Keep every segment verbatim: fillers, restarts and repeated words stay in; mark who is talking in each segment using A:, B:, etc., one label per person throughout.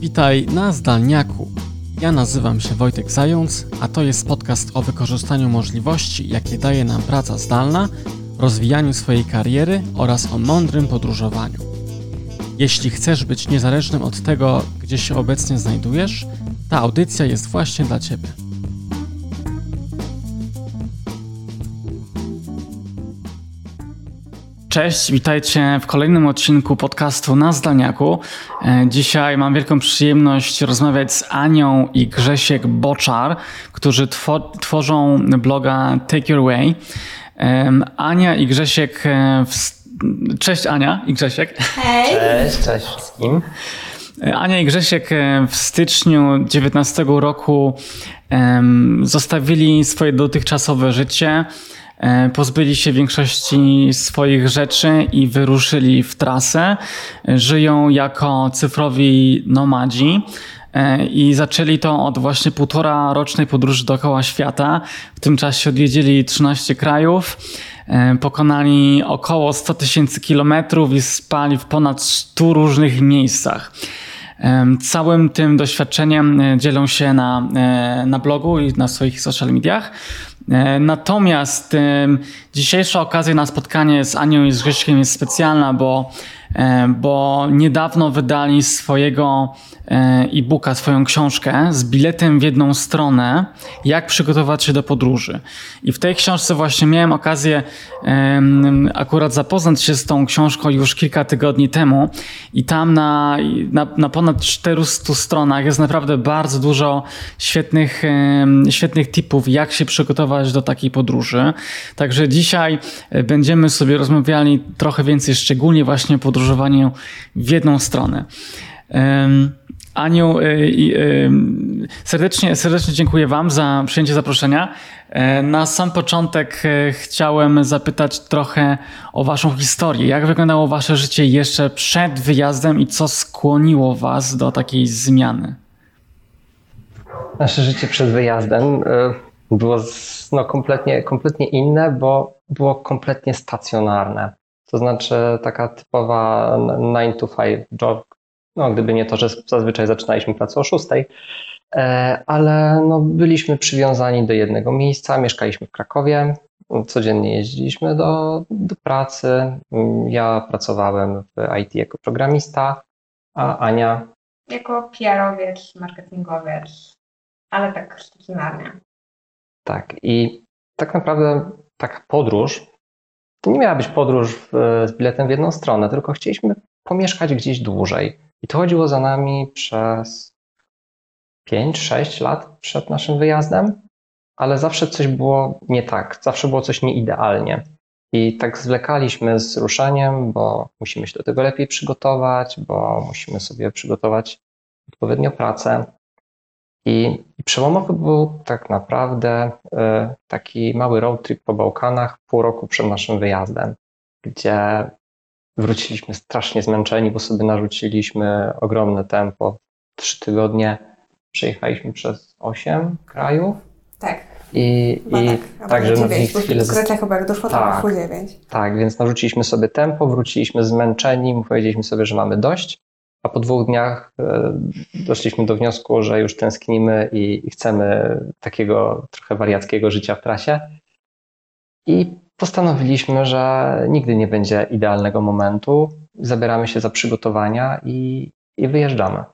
A: Witaj na Zdalniaku. Ja nazywam się Wojtek Zając, a to jest podcast o wykorzystaniu możliwości, jakie daje nam praca zdalna, rozwijaniu swojej kariery oraz o mądrym podróżowaniu. Jeśli chcesz być niezależnym od tego, gdzie się obecnie znajdujesz, ta audycja jest właśnie dla Ciebie. Cześć, witajcie w kolejnym odcinku podcastu na Zdalniaku. Dzisiaj mam wielką przyjemność rozmawiać z Anią i Grzesiek Boczar, którzy two- tworzą bloga Take Your Way. Ania i Grzesiek... W... Cześć Ania i Grzesiek.
B: Hej.
C: Cześć, cześć wszystkim.
A: Ania i Grzesiek w styczniu dziewiętnastego roku zostawili swoje dotychczasowe życie, pozbyli się większości swoich rzeczy i wyruszyli w trasę. Żyją jako cyfrowi nomadzi i zaczęli to od właśnie półtora rocznej podróży dookoła świata. W tym czasie odwiedzili trzynaście krajów, pokonali około sto tysięcy kilometrów i spali w ponad stu różnych miejscach. Całym tym doświadczeniem dzielą się na, na blogu i na swoich social mediach. Natomiast dzisiejsza okazja na spotkanie z Anią i z Grześkiem jest specjalna, bo, bo niedawno wydali swojego e-booka, swoją książkę z biletem w jedną stronę, jak przygotować się do podróży. I w tej książce właśnie miałem okazję akurat zapoznać się z tą książką już kilka tygodni temu i tam na, na, na ponad czterystu stronach jest naprawdę bardzo dużo świetnych, świetnych tipów, jak się przygotować do takiej podróży. Także dzisiaj będziemy sobie rozmawiali trochę więcej szczególnie właśnie o podróżowaniu w jedną stronę. Aniu, serdecznie, serdecznie dziękuję Wam za przyjęcie zaproszenia. Na sam początek chciałem zapytać trochę o Waszą historię. Jak wyglądało Wasze życie jeszcze przed wyjazdem i co skłoniło Was do takiej zmiany?
C: Nasze życie przed wyjazdem było no, kompletnie, kompletnie inne, bo było kompletnie stacjonarne. To znaczy taka typowa nine to five job. No, gdyby nie to, że zazwyczaj zaczynaliśmy pracę o szóstej, ale no, byliśmy przywiązani do jednego miejsca, mieszkaliśmy w Krakowie, codziennie jeździliśmy do, do pracy. Ja pracowałem w I T jako programista, a Ania
B: jako P R-owiec, marketingowiec, ale tak stacjonarnie.
C: Tak, i tak naprawdę taka podróż to nie miała być podróż w, z biletem w jedną stronę, tylko chcieliśmy pomieszkać gdzieś dłużej. I to chodziło za nami przez pięć sześć lat przed naszym wyjazdem, ale zawsze coś było nie tak, zawsze było coś nieidealnie. I tak zwlekaliśmy z ruszeniem, bo musimy się do tego lepiej przygotować, bo musimy sobie przygotować odpowiednio pracę. I, i przełomowy był tak naprawdę y, taki mały road trip po Bałkanach pół roku przed naszym wyjazdem, gdzie wróciliśmy strasznie zmęczeni, bo sobie narzuciliśmy ogromne tempo. Trzy tygodnie przejechaliśmy przez osiem krajów.
B: Tak.
C: I, i
B: tak,
C: także na
B: dziewięć,
C: chwilę...
B: W Grecja chyba jak doszło,
C: tak,
B: to było dziewięć.
C: Tak, więc narzuciliśmy sobie tempo, wróciliśmy zmęczeni, powiedzieliśmy sobie, że mamy dość, a po dwóch dniach e, doszliśmy do wniosku, że już tęsknimy i, i chcemy takiego trochę wariackiego życia w trasie. I postanowiliśmy, że nigdy nie będzie idealnego momentu. Zabieramy się za przygotowania i, i wyjeżdżamy.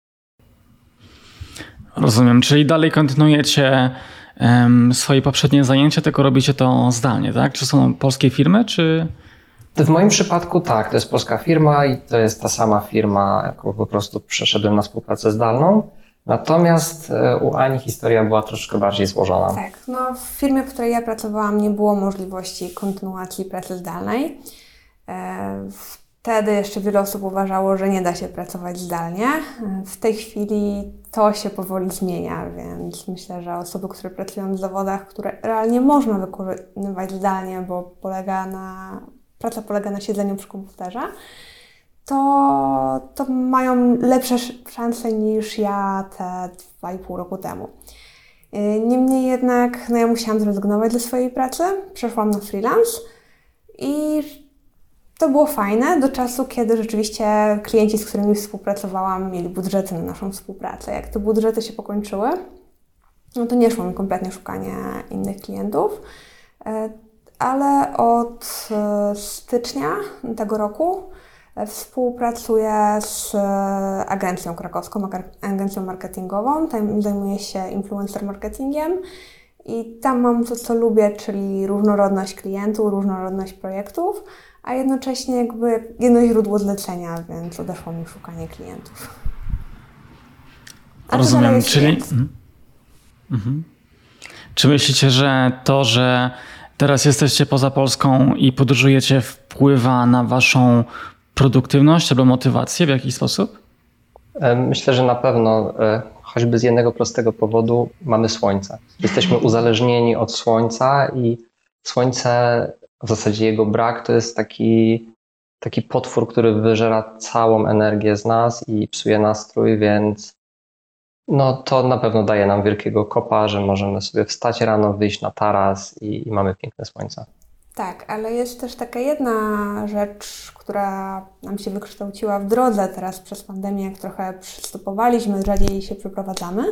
A: Rozumiem, czyli dalej kontynuujecie um, swoje poprzednie zajęcia, tylko robicie to zdalnie, tak? Czy są polskie firmy, czy...
C: W moim przypadku tak, to jest polska firma i to jest ta sama firma, jaką po prostu przeszedłem na współpracę zdalną. Natomiast u Ani historia była troszkę bardziej złożona.
B: Tak, no w firmie, w której ja pracowałam, nie było możliwości kontynuacji pracy zdalnej. Wtedy jeszcze wiele osób uważało, że nie da się pracować zdalnie. W tej chwili to się powoli zmienia, więc myślę, że osoby, które pracują w zawodach, które realnie można wykonywać zdalnie, bo polega na, praca polega na siedzeniu przy komputerze, to, to mają lepsze szanse niż ja te dwa i pół roku temu. Niemniej jednak no ja musiałam zrezygnować ze swojej pracy, przeszłam na freelance i to było fajne do czasu, kiedy rzeczywiście klienci, z którymi współpracowałam, mieli budżety na naszą współpracę. Jak te budżety się pokończyły, no to nie szło mi kompletnie szukanie innych klientów, ale od stycznia tego roku współpracuję z agencją krakowską, agencją marketingową. Tam zajmuję się influencer marketingiem i tam mam to, co lubię, czyli różnorodność klientów, różnorodność projektów, a jednocześnie jakby jedno źródło zlecenia, więc odeszło mi szukanie klientów. A
A: rozumiem, czyli... Mhm. Mhm. Czy myślicie, że to, że teraz jesteście poza Polską i podróżujecie, wpływa na waszą produktywność albo motywację w jakiś sposób?
C: Myślę, że na pewno, choćby z jednego prostego powodu, mamy słońce. Jesteśmy uzależnieni od słońca i słońce, w zasadzie jego brak, to jest taki, taki potwór, który wyżera całą energię z nas i psuje nastrój, więc no to na pewno daje nam wielkiego kopa, że możemy sobie wstać rano, wyjść na taras i, i mamy piękne słońce.
B: Tak, ale jest też taka jedna rzecz, która nam się wykształciła w drodze teraz przez pandemię, jak trochę przystopowaliśmy, rzadziej się przeprowadzamy.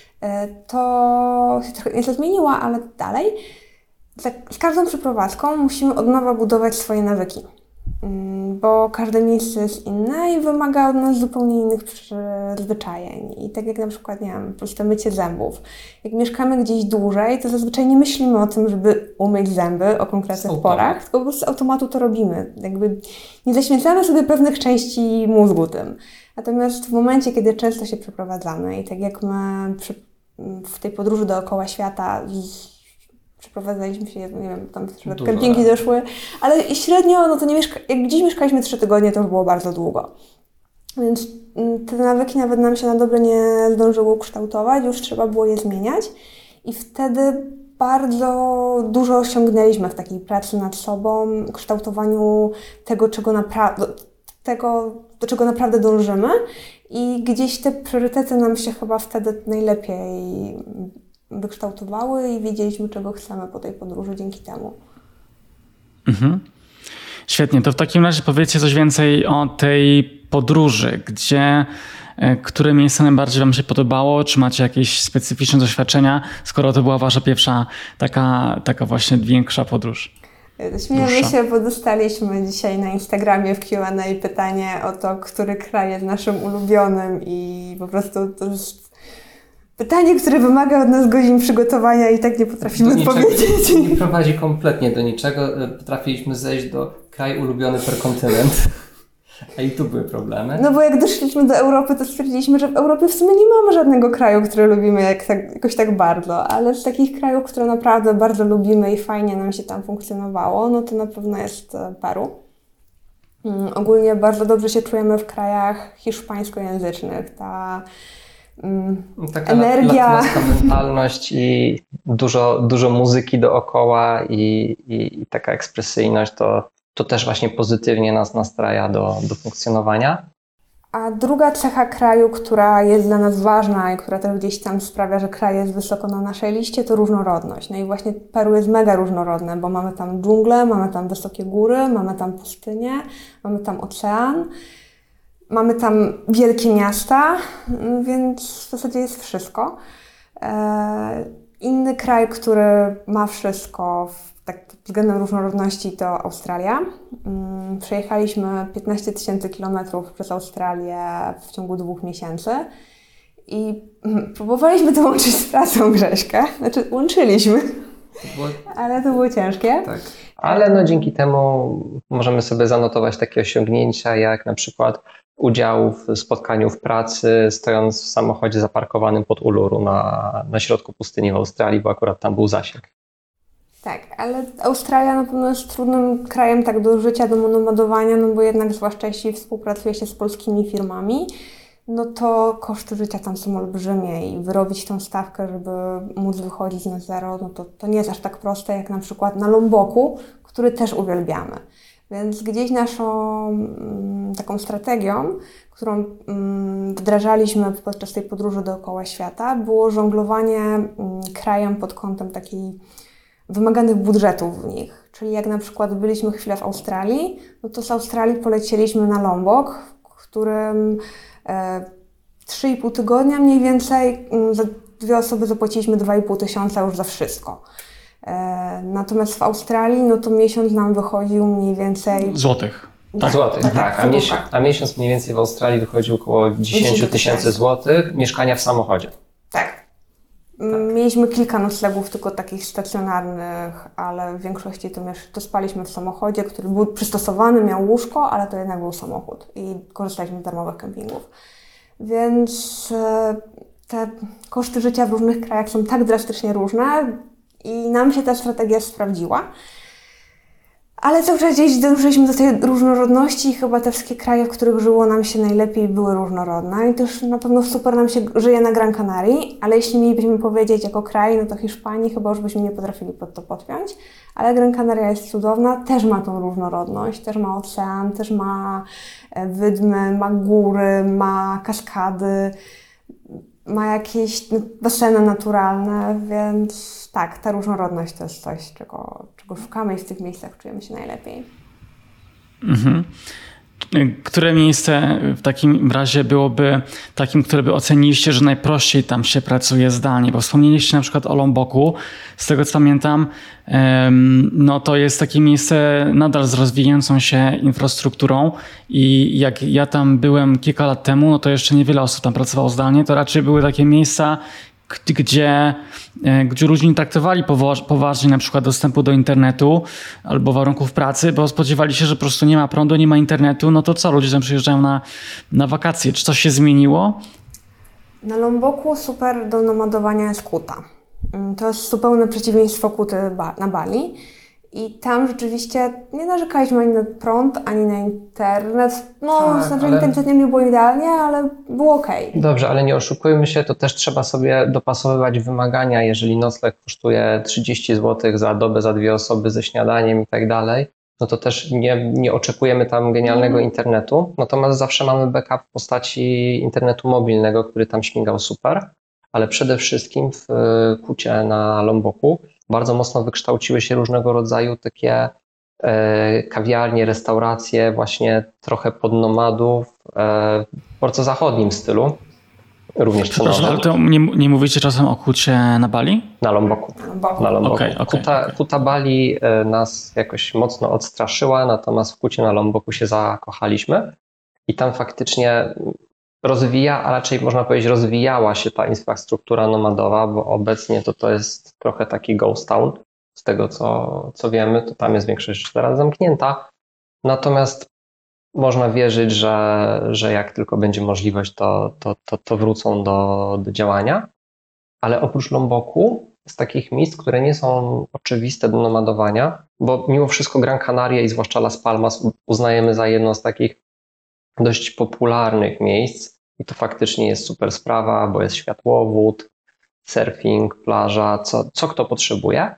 B: To się trochę nieco zmieniła, ale dalej. Z każdą przeprowadzką musimy od nowa budować swoje nawyki, bo każde miejsce jest inne i wymaga od nas zupełnie innych przyzwyczajeń. I tak jak na przykład, nie wiem, proste mycie zębów. Jak mieszkamy gdzieś dłużej, to zazwyczaj nie myślimy o tym, żeby umyć zęby o konkretnych porach, tylko po prostu z automatu to robimy. Jakby nie zaświęcamy sobie pewnych części mózgu tym. Natomiast w momencie, kiedy często się przeprowadzamy i tak jak my przy, w tej podróży dookoła świata przeprowadzaliśmy się, nie wiem, tam kempingi doszły, ale średnio, no to nie mieszka- jak gdzieś mieszkaliśmy trzy tygodnie, to już było bardzo długo. Więc te nawyki nawet nam się na dobre nie zdążyły ukształtować, już trzeba było je zmieniać i wtedy bardzo dużo osiągnęliśmy w takiej pracy nad sobą, kształtowaniu tego, czego naprawdę, tego, do czego naprawdę dążymy i gdzieś te priorytety nam się chyba wtedy najlepiej wykształtowały i wiedzieliśmy, czego chcemy po tej podróży dzięki temu.
A: Mhm. Świetnie, to w takim razie powiedzcie coś więcej o tej podróży, gdzie, które miejsce najbardziej wam się podobało, czy macie jakieś specyficzne doświadczenia, skoro to była wasza pierwsza taka, taka właśnie większa podróż?
B: Śmiejemy się, bo dostaliśmy dzisiaj na Instagramie w Q and A pytanie o to, który kraj jest naszym ulubionym i po prostu to jest pytanie, które wymaga od nas godzin przygotowania i tak nie potrafimy do odpowiedzieć.
C: Niczego, nie prowadzi kompletnie do niczego. Potrafiliśmy zejść do kraj ulubiony per kontynent. A i tu były problemy.
B: No bo jak doszliśmy do Europy, to stwierdziliśmy, że w Europie w sumie nie mamy żadnego kraju, który lubimy jak tak, jakoś tak bardzo, ale z takich krajów, które naprawdę bardzo lubimy i fajnie nam się tam funkcjonowało, no to na pewno jest Peru. Um, ogólnie bardzo dobrze się czujemy w krajach hiszpańskojęzycznych. Ta um,
C: Taka
B: energia...
C: latynoska mentalność i dużo, dużo muzyki dookoła i, i, i taka ekspresyjność to to też właśnie pozytywnie nas nastraja do, do funkcjonowania.
B: A druga cecha kraju, która jest dla nas ważna i która też gdzieś tam sprawia, że kraj jest wysoko na naszej liście, to różnorodność. No i właśnie Peru jest mega różnorodne, bo mamy tam dżunglę, mamy tam wysokie góry, mamy tam pustynię, mamy tam ocean, mamy tam wielkie miasta, więc w zasadzie jest wszystko. Inny kraj, który ma wszystko tak pod względem różnorodności, to Australia. Um, przejechaliśmy piętnaście tysięcy kilometrów przez Australię w ciągu dwóch miesięcy i um, próbowaliśmy to łączyć z pracą, Grześka. Znaczy łączyliśmy, to było... ale to było ciężkie.
C: Tak. Ale no dzięki temu możemy sobie zanotować takie osiągnięcia, jak na przykład udział w spotkaniu w pracy, stojąc w samochodzie zaparkowanym pod Uluru na, na środku pustyni w Australii, bo akurat tam był zasięg.
B: Tak, ale Australia na pewno jest trudnym krajem tak do życia, do nomadowania, no bo jednak zwłaszcza jeśli współpracuje się z polskimi firmami, no to koszty życia tam są olbrzymie i wyrobić tą stawkę, żeby móc wychodzić na zero, no to, to nie jest aż tak proste jak na przykład na Lomboku, który też uwielbiamy. Więc gdzieś naszą mm, taką strategią, którą mm, wdrażaliśmy podczas tej podróży dookoła świata, było żonglowanie mm, krajem pod kątem takiej wymaganych budżetów w nich. Czyli jak na przykład byliśmy chwilę w Australii, no to z Australii polecieliśmy na Lombok, w którym e, trzy i pół tygodnia mniej więcej za dwie osoby zapłaciliśmy dwa i pół tysiąca już za wszystko. E, natomiast w Australii no to miesiąc nam wychodził mniej więcej...
A: Złotych.
C: Tak, złotych, tak. tak. A, miesiąc, a miesiąc mniej więcej w Australii wychodził około dziesięć tysięcy złotych, mieszkania w samochodzie.
B: Tak. Mieliśmy kilka noclegów tylko takich stacjonarnych, ale w większości to, to spaliśmy w samochodzie, który był przystosowany, miał łóżko, ale to jednak był samochód i korzystaliśmy z darmowych kempingów. Więc te koszty życia w różnych krajach są tak drastycznie różne i nam się ta strategia sprawdziła. Ale cały czas gdzieś dążyliśmy do tej różnorodności i chyba te wszystkie kraje, w których żyło nam się najlepiej, były różnorodne. I też na pewno super nam się żyje na Gran Canarii, ale jeśli mielibyśmy powiedzieć jako kraj, no to Hiszpanii chyba już byśmy nie potrafili pod to podpiąć. Ale Gran Canaria jest cudowna, też ma tą różnorodność, też ma ocean, też ma wydmy, ma góry, ma kaskady, ma jakieś no, baseny naturalne, więc tak, ta różnorodność to jest coś, czego, czego szukamy i w tych miejscach czujemy się najlepiej.
A: Mhm. Które miejsce w takim razie byłoby takim, które by oceniliście, że najprościej tam się pracuje zdalnie? Bo wspomnieliście na przykład o Lomboku. Z tego co pamiętam, no to jest takie miejsce nadal z rozwijającą się infrastrukturą i jak ja tam byłem kilka lat temu, no to jeszcze niewiele osób tam pracowało zdalnie, to raczej były takie miejsca, gdzie, gdzie ludzie nie traktowali poważnie na przykład dostępu do internetu albo warunków pracy, bo spodziewali się, że po prostu nie ma prądu, nie ma internetu, no to co, ludzie tam przyjeżdżają na, na wakacje. Czy coś się zmieniło?
B: Na Lomboku super do nomadowania jest Kuta. To jest zupełne przeciwieństwo Kuty na Bali. I tam rzeczywiście nie narzekaliśmy ani na prąd, ani na internet. No, tak, znaczy ale... internet nie było idealnie, ale było okej. Okay.
C: Dobrze, ale nie oszukujmy się, to też trzeba sobie dopasowywać wymagania. Jeżeli nocleg kosztuje trzydzieści złotych za dobę, za dwie osoby ze śniadaniem i tak dalej, no to też nie, nie oczekujemy tam genialnego mm. internetu. Natomiast zawsze mamy backup w postaci internetu mobilnego, który tam śmigał super. Ale przede wszystkim w Kucie na Lomboku bardzo mocno wykształciły się różnego rodzaju takie e, kawiarnie, restauracje, właśnie trochę pod nomadów, e, w bardzo zachodnim stylu, również
A: Przepraszam, ale to nie, nie mówicie czasem o Kucie na Bali?
C: Na Lomboku. Na Lomboku.
A: Okay, okay,
C: Kuta,
A: okay.
C: Kuta Bali e, nas jakoś mocno odstraszyła, natomiast w Kucie na Lomboku się zakochaliśmy i tam faktycznie rozwija, a raczej można powiedzieć rozwijała się ta infrastruktura nomadowa, bo obecnie to to jest trochę taki ghost town, z tego co, co wiemy, to tam jest większość już teraz zamknięta, natomiast można wierzyć, że, że jak tylko będzie możliwość, to, to, to, to wrócą do, do działania, ale oprócz Lomboku z takich miejsc, które nie są oczywiste do nomadowania, bo mimo wszystko Gran Canaria i zwłaszcza Las Palmas uznajemy za jedno z takich dość popularnych miejsc i to faktycznie jest super sprawa, bo jest światłowód, surfing, plaża, co, co kto potrzebuje.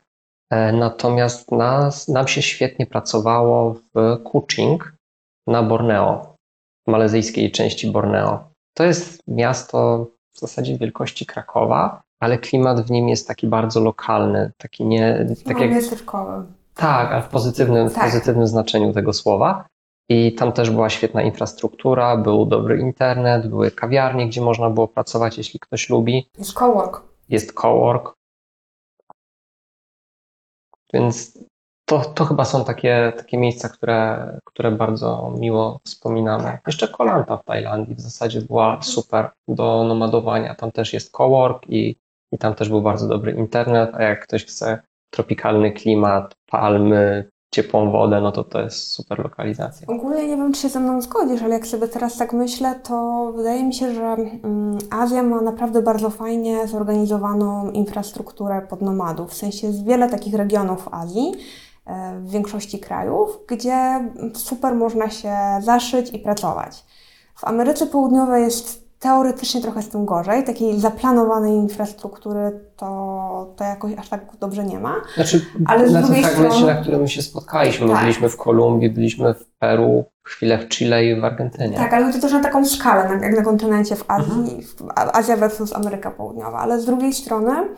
C: Natomiast nas, nam się świetnie pracowało w Kuching na Borneo, w malezyjskiej części Borneo. To jest miasto w zasadzie wielkości Krakowa, ale klimat w nim jest taki bardzo lokalny, taki nie... Tak jak,
B: miasteczkowy.
C: Tak, ale w pozytywnym,
B: tak.
C: w pozytywnym znaczeniu tego słowa. I tam też była świetna infrastruktura, był dobry internet, były kawiarnie, gdzie można było pracować, jeśli ktoś lubi.
B: Jest cowork.
C: Jest cowork. Więc to, to chyba są takie, takie miejsca, które, które bardzo miło wspominamy. Jeszcze Koh Lanta w Tajlandii w zasadzie była super do nomadowania. Tam też jest cowork i, i tam też był bardzo dobry internet, a jak ktoś chce tropikalny klimat, palmy, ciepłą wodę, no to to jest super lokalizacja.
B: Ogólnie nie wiem, czy się ze mną zgodzisz, ale jak sobie teraz tak myślę, to wydaje mi się, że um, Azja ma naprawdę bardzo fajnie zorganizowaną infrastrukturę pod nomadów. W sensie jest wiele takich regionów w Azji, e, w większości krajów, gdzie super można się zaszyć i pracować. W Ameryce Południowej jest teoretycznie trochę z tym gorzej, takiej zaplanowanej infrastruktury to, to jakoś aż tak dobrze nie ma.
C: Znaczy,
B: ale
C: na
B: z
C: tym fragmencie,
B: strony...
C: na którym się spotkaliśmy,
B: tak.
C: byliśmy w Kolumbii, byliśmy w Peru, chwilę w Chile i w Argentynie.
B: Tak, ale to też na taką skalę, jak na kontynencie w Azji, mhm. Azja versus Ameryka Południowa, ale z drugiej strony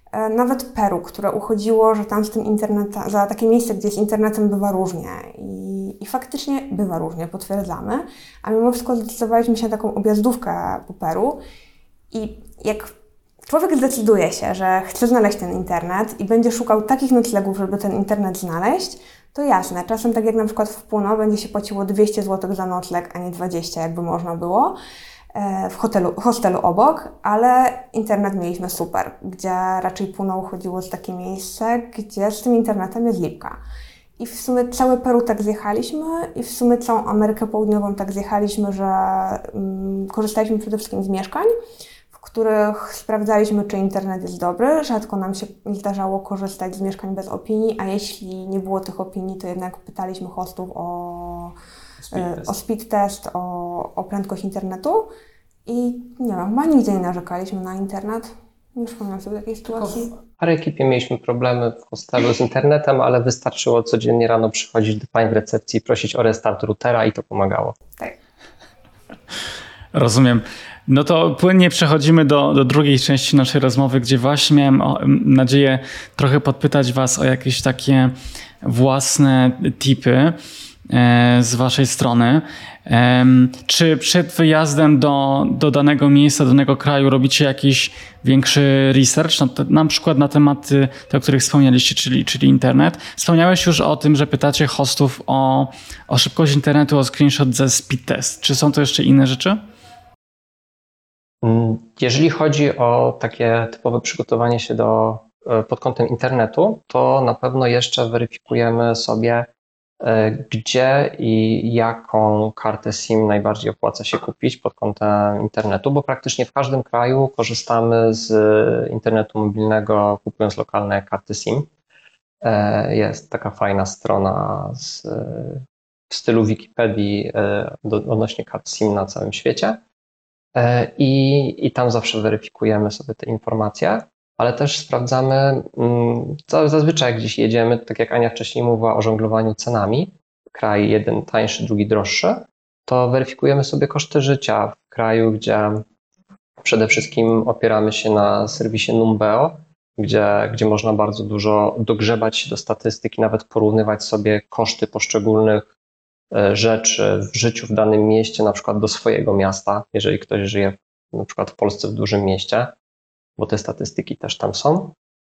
B: Nawet Peru, które uchodziło, że tam z tym internetem, za takie miejsce, gdzie z internetem bywa różnie. I, i faktycznie bywa różnie, potwierdzamy. A mimo wszystko zdecydowaliśmy się na taką objazdówkę po Peru. I jak człowiek zdecyduje się, że chce znaleźć ten internet i będzie szukał takich noclegów, żeby ten internet znaleźć, to jasne, czasem tak jak na przykład w Puno będzie się płaciło dwieście złotych za nocleg, a nie dwadzieścia, jakby można było w hotelu, hostelu obok, ale internet mieliśmy super, gdzie raczej Puno uchodziło z takie miejsce, gdzie z tym internetem jest lipka. I w sumie całe Peru tak zjechaliśmy i w sumie całą Amerykę Południową tak zjechaliśmy, że um, korzystaliśmy przede wszystkim z mieszkań, w których sprawdzaliśmy, czy internet jest dobry. Rzadko nam się zdarzało korzystać z mieszkań bez opinii, a jeśli nie było tych opinii, to jednak pytaliśmy hostów o speed test, o, speed test, o, o prędkość internetu. I nie wiem, chyba nigdzie nie narzekaliśmy na internet. Nie przypominam sobie takiej sytuacji.
C: W Arequipie mieliśmy problemy w hostelu z internetem, ale wystarczyło codziennie rano przychodzić do pań w recepcji, prosić o restart routera i to pomagało.
B: Tak.
A: Rozumiem. No to płynnie przechodzimy do, do drugiej części naszej rozmowy, gdzie właśnie miałem o, nadzieję trochę podpytać Was o jakieś takie własne tipy e, z Waszej strony. E, czy przed wyjazdem do, do danego miejsca, do danego kraju robicie jakiś większy research, na, na przykład na tematy, te, o których wspomnieliście, czyli, czyli internet? Wspomniałeś już o tym, że pytacie hostów o, o szybkość internetu, o screenshot ze speed test. Czy są to jeszcze inne rzeczy?
C: Jeżeli chodzi o takie typowe przygotowanie się do, pod kątem internetu, to na pewno jeszcze weryfikujemy sobie, gdzie i jaką kartę SIM najbardziej opłaca się kupić pod kątem internetu, bo praktycznie w każdym kraju korzystamy z internetu mobilnego, kupując lokalne karty SIM. Jest taka fajna strona z, w stylu Wikipedii do, odnośnie kart SIM na całym świecie. I, I tam zawsze weryfikujemy sobie te informacje, ale też sprawdzamy, zazwyczaj jak gdzieś jedziemy, tak jak Ania wcześniej mówiła o żonglowaniu cenami, kraj jeden tańszy, drugi droższy, to weryfikujemy sobie koszty życia w kraju, gdzie przede wszystkim opieramy się na serwisie Numbeo, gdzie, gdzie można bardzo dużo dogrzebać się do statystyki, nawet porównywać sobie koszty poszczególnych rzeczy w życiu w danym mieście, na przykład do swojego miasta, jeżeli ktoś żyje na przykład w Polsce w dużym mieście, bo te statystyki też tam są.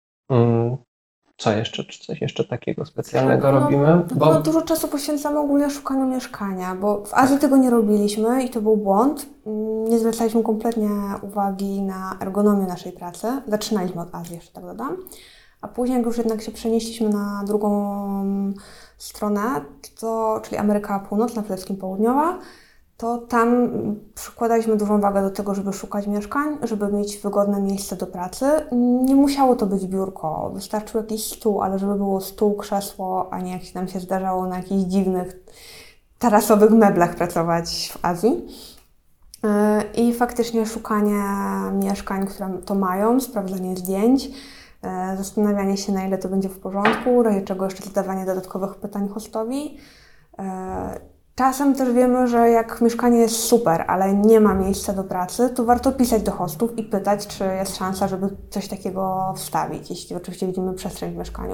C: Co jeszcze? Czy coś jeszcze takiego specjalnego
B: no,
C: robimy?
B: Bo... No, dużo czasu poświęcamy ogólnie szukaniu mieszkania, bo w Azji tego nie robiliśmy i to był błąd. Nie zwracaliśmy kompletnie uwagi na ergonomię naszej pracy. Zaczynaliśmy od Azji, jeszcze tak dodam. A później, jak już jednak się przenieśliśmy na drugą stronę, to, czyli Ameryka Północna, przede wszystkim Południowa, to tam przykładaliśmy dużą wagę do tego, żeby szukać mieszkań, żeby mieć wygodne miejsce do pracy. Nie musiało to być biurko, wystarczył jakiś stół, ale żeby było stół, krzesło, a nie jak się nam się zdarzało na jakichś dziwnych tarasowych meblach pracować w Azji. I faktycznie szukanie mieszkań, które to mają, sprawdzanie zdjęć, zastanawianie się, na ile to będzie w porządku, w razie czego jeszcze zadawanie dodatkowych pytań hostowi. Czasem też wiemy, że jak mieszkanie jest super, ale nie ma miejsca do pracy, to warto pisać do hostów i pytać, czy jest szansa, żeby coś takiego wstawić, jeśli oczywiście widzimy przestrzeń w mieszkaniu.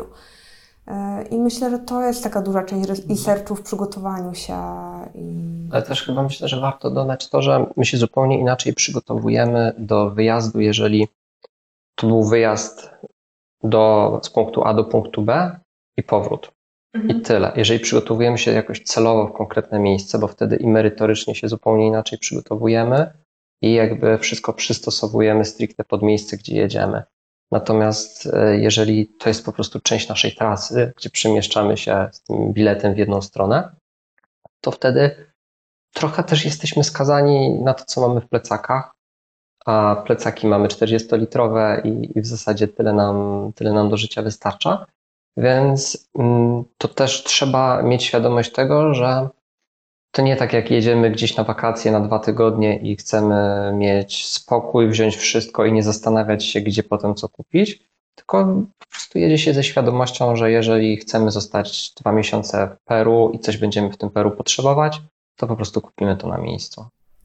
B: I myślę, że to jest taka duża część researchu w przygotowaniu się. I...
C: Ale też chyba myślę, że warto dodać to, że my się zupełnie inaczej przygotowujemy do wyjazdu, jeżeli to był wyjazd do, z punktu A do punktu B i powrót. I tyle. Jeżeli przygotowujemy się jakoś celowo w konkretne miejsce, bo wtedy i merytorycznie się zupełnie inaczej przygotowujemy i jakby wszystko przystosowujemy stricte pod miejsce, gdzie jedziemy. Natomiast jeżeli to jest po prostu część naszej trasy, gdzie przemieszczamy się z tym biletem w jedną stronę, to wtedy trochę też jesteśmy skazani na to, co mamy w plecakach, a plecaki mamy czterdziestolitrowe i, i w zasadzie tyle nam, tyle nam do życia wystarcza. Więc to też trzeba mieć świadomość tego, że to nie tak jak jedziemy gdzieś na wakacje na dwa tygodnie i chcemy mieć spokój, wziąć wszystko i nie zastanawiać się, gdzie potem co kupić, tylko po prostu jedzie się ze świadomością, że jeżeli chcemy zostać dwa miesiące w Peru i coś będziemy w tym Peru potrzebować, to po prostu kupimy to na miejscu.
B: Tak.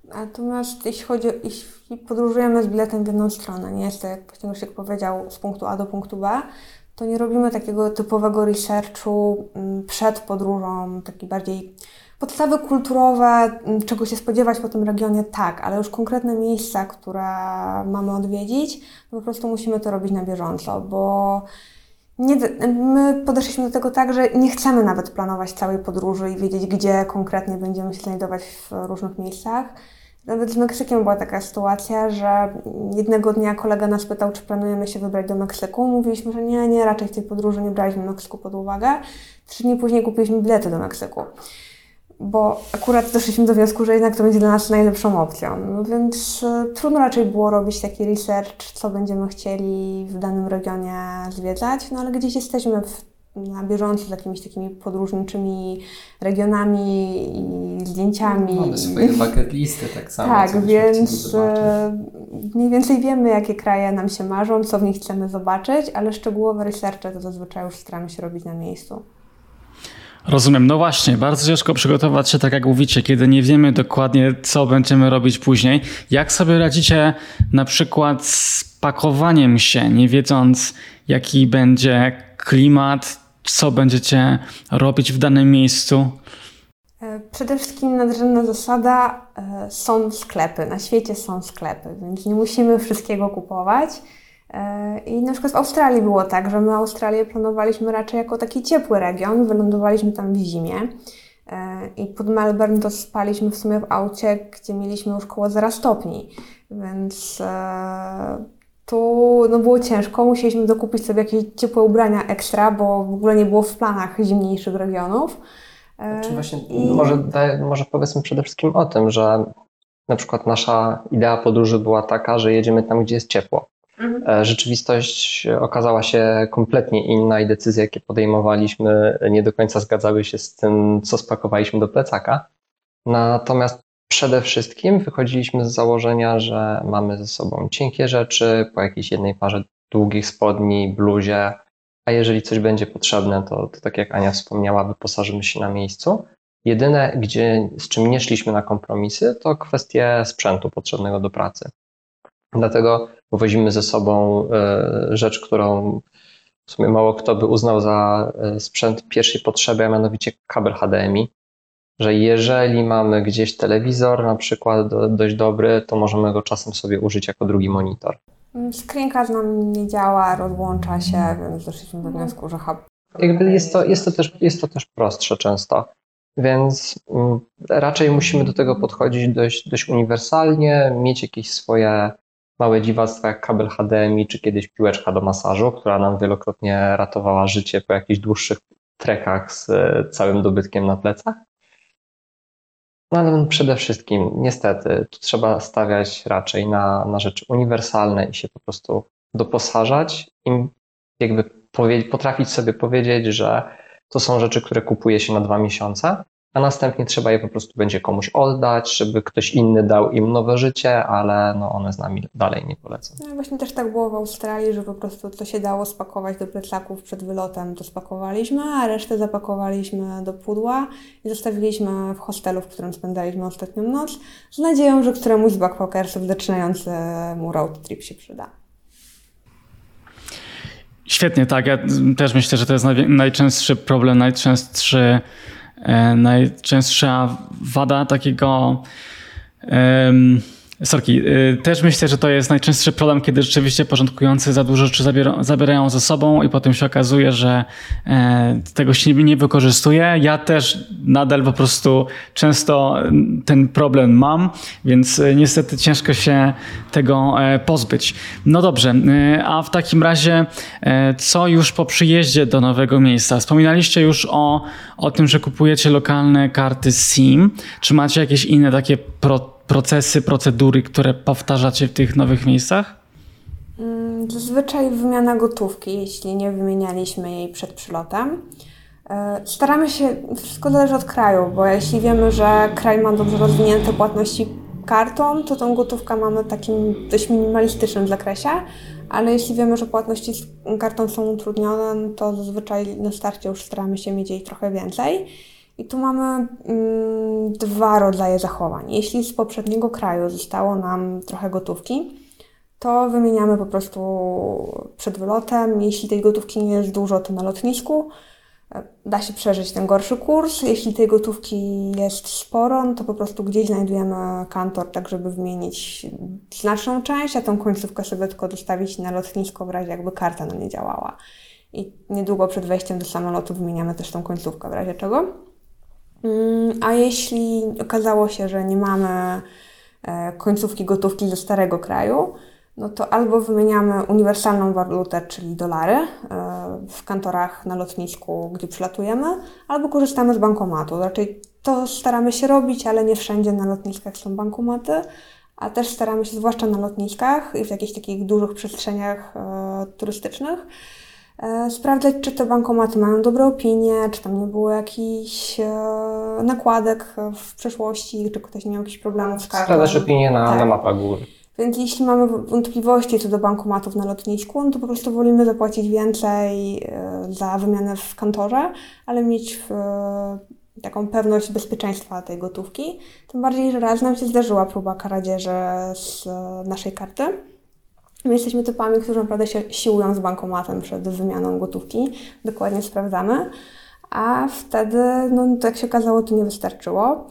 B: Natomiast jeśli chodzi o, jeśli podróżujemy z biletem w jedną stronę, nie jest to, jak Krzysiek powiedział, z punktu A do punktu B, to nie robimy takiego typowego researchu przed podróżą, taki bardziej podstawy kulturowe, czego się spodziewać po tym regionie, tak, ale już konkretne miejsca, które mamy odwiedzić, to po prostu musimy to robić na bieżąco, bo nie, my podeszliśmy do tego tak, że nie chcemy nawet planować całej podróży i wiedzieć, gdzie konkretnie będziemy się znajdować w różnych miejscach. Nawet z Meksykiem była taka sytuacja, że jednego dnia kolega nas pytał, czy planujemy się wybrać do Meksyku. Mówiliśmy, że nie, nie, raczej w tej podróży nie braliśmy Meksyku pod uwagę. Trzy dni później kupiliśmy bilety do Meksyku, bo akurat doszliśmy do wniosku, że jednak to będzie dla nas najlepszą opcją. No więc y, trudno raczej było robić taki research, co będziemy chcieli w danym regionie zwiedzać, no ale gdzieś jesteśmy w na bieżąco z jakimiś takimi podróżniczymi regionami i zdjęciami.
D: Mamy swoje bucket listy tak samo.
B: Tak, więc mniej więcej wiemy, jakie kraje nam się marzą, co w nich chcemy zobaczyć, ale szczegółowe researche to zazwyczaj już staramy się robić na miejscu.
A: Rozumiem. No właśnie, bardzo ciężko przygotować się, tak jak mówicie, kiedy nie wiemy dokładnie, co będziemy robić później. Jak sobie radzicie na przykład z pakowaniem się, nie wiedząc, jaki będzie klimat, co będziecie robić w danym miejscu?
B: Przede wszystkim nadrzędna zasada, są sklepy, na świecie są sklepy, więc nie musimy wszystkiego kupować. I na przykład w Australii było tak, że my Australię planowaliśmy raczej jako taki ciepły region, wylądowaliśmy tam w zimie i pod Melbourne to spaliśmy w sumie w aucie, gdzie mieliśmy już koło zera stopni, więc tu no było ciężko, musieliśmy dokupić sobie jakieś ciepłe ubrania ekstra, bo w ogóle nie było w planach zimniejszych regionów.
C: Znaczy właśnie, I... może, daj, może powiedzmy przede wszystkim o tym, że na przykład nasza idea podróży była taka, że jedziemy tam, gdzie jest ciepło. Mhm. Rzeczywistość okazała się kompletnie inna i decyzje, jakie podejmowaliśmy, nie do końca zgadzały się z tym, co spakowaliśmy do plecaka. Natomiast przede wszystkim wychodziliśmy z założenia, że mamy ze sobą cienkie rzeczy, po jakiejś jednej parze długich spodni, bluzie, a jeżeli coś będzie potrzebne, to, to tak jak Ania wspomniała, wyposażymy się na miejscu. Jedyne, gdzie, z czym nie szliśmy na kompromisy, to kwestie sprzętu potrzebnego do pracy. Dlatego wozimy ze sobą y, rzecz, którą w sumie mało kto by uznał za y, sprzęt pierwszej potrzeby, a mianowicie kabel H D M I. Że jeżeli mamy gdzieś telewizor na przykład do, dość dobry, to możemy go czasem sobie użyć jako drugi monitor.
B: Screencard nam nie działa, rozłącza się, więc doszliśmy do wniosku, że hub.
C: Jakby jest to, jest to też, jest to też prostsze często, więc mm, raczej musimy do tego podchodzić dość, dość uniwersalnie, mieć jakieś swoje małe dziwactwa jak kabel H D M I, czy kiedyś piłeczka do masażu, która nam wielokrotnie ratowała życie po jakichś dłuższych trekach z całym dobytkiem na plecach. No ale przede wszystkim, niestety, tu trzeba stawiać raczej na, na rzeczy uniwersalne i się po prostu doposażać i jakby powie, potrafić sobie powiedzieć, że to są rzeczy, które kupuje się na dwa miesiące, a następnie trzeba je po prostu będzie komuś oddać, żeby ktoś inny dał im nowe życie, ale no one z nami dalej nie polecą.
B: No właśnie też tak było w Australii, że po prostu co się dało spakować do plecaków przed wylotem, to spakowaliśmy, a resztę zapakowaliśmy do pudła i zostawiliśmy w hostelu, w którym spędzaliśmy ostatnią noc, z nadzieją, że któremuś z backpackersów zaczynającemu road trip się przyda.
A: Świetnie, tak. Ja też myślę, że to jest naj, najczęstszy problem, najczęstszy Najczęstsza wada takiego um, sorki, też myślę, że to jest najczęstszy problem, kiedy rzeczywiście początkujący za dużo rzeczy zabiera, zabierają ze sobą i potem się okazuje, że e, tego się nie, nie wykorzystuje. Ja też nadal po prostu często ten problem mam, więc niestety ciężko się tego e, pozbyć. No dobrze, e, a w takim razie e, co już po przyjeździe do nowego miejsca? Wspominaliście już o, o tym, że kupujecie lokalne karty SIM. Czy macie jakieś inne takie pro procesy, procedury, które powtarzacie w tych nowych miejscach?
B: Zazwyczaj wymiana gotówki, jeśli nie wymienialiśmy jej przed przylotem. Staramy się, wszystko zależy od kraju, bo jeśli wiemy, że kraj ma dobrze rozwinięte płatności kartą, to tą gotówkę mamy w takim dość minimalistycznym zakresie, ale jeśli wiemy, że płatności z kartą są utrudnione, to zazwyczaj na starcie już staramy się mieć jej trochę więcej. I tu mamy mm, dwa rodzaje zachowań. Jeśli z poprzedniego kraju zostało nam trochę gotówki, to wymieniamy po prostu przed wylotem. Jeśli tej gotówki nie jest dużo, to na lotnisku da się przeżyć ten gorszy kurs. Jeśli tej gotówki jest sporo, no to po prostu gdzieś znajdujemy kantor, tak żeby wymienić znaczną część, a tą końcówkę sobie tylko dostawić na lotnisko w razie jakby karta nam nie działała. I niedługo przed wejściem do samolotu wymieniamy też tą końcówkę w razie czego. A jeśli okazało się, że nie mamy końcówki gotówki ze starego kraju, no to albo wymieniamy uniwersalną walutę, czyli dolary w kantorach na lotnisku, gdzie przylatujemy, albo korzystamy z bankomatu. Raczej to staramy się robić, ale nie wszędzie na lotniskach są bankomaty, a też staramy się, zwłaszcza na lotniskach i w jakichś takich dużych przestrzeniach turystycznych, sprawdzać, czy te bankomaty mają dobre opinie, czy tam nie było jakichś nakładek w przeszłości, czy ktoś nie miał jakichś problemów z kartą.
C: Sprawdzasz opinię na,
B: tak.
C: na mapach Google.
B: Więc jeśli mamy wątpliwości co do bankomatów na lotnisku, no to po prostu wolimy zapłacić więcej za wymianę w kantorze, ale mieć w, taką pewność bezpieczeństwa tej gotówki. Tym bardziej, że raz nam się zdarzyła próba kradzieży z naszej karty. My jesteśmy typami, którzy naprawdę się siłują z bankomatem przed wymianą gotówki. Dokładnie sprawdzamy. A wtedy, no to jak się okazało, to nie wystarczyło.